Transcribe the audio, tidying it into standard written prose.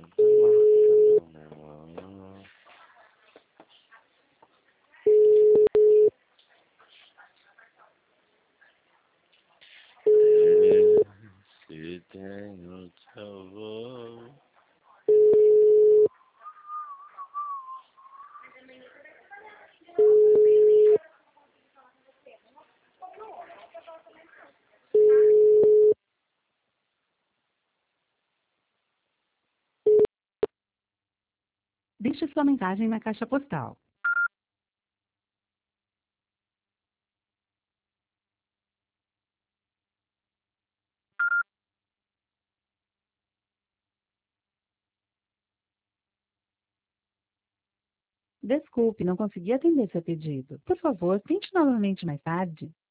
tá marcando meu amor. Se tenho sabor. Deixe sua mensagem na caixa postal. Desculpe, não consegui atender seu pedido. Por favor, tente novamente mais tarde.